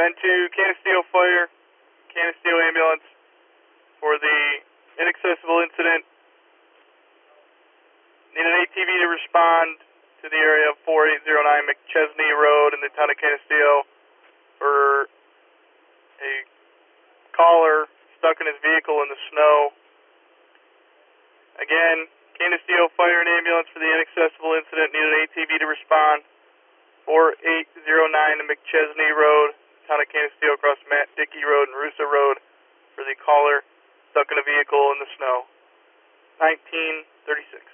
been to Canisteo Fire, Canisteo Ambulance for the inaccessible incident. Need an ATV to respond to the area of 4809 McChesney Road in the town of Canisteo for a caller stuck in his vehicle in the snow. Again, Canisteo Fire and Ambulance for the inaccessible incident. Need an ATV to respond. 4809 McChesney Road, town of Canisteo, across Matt Dickey Road and Russo Road for the caller stuck in a vehicle in the snow. 1936.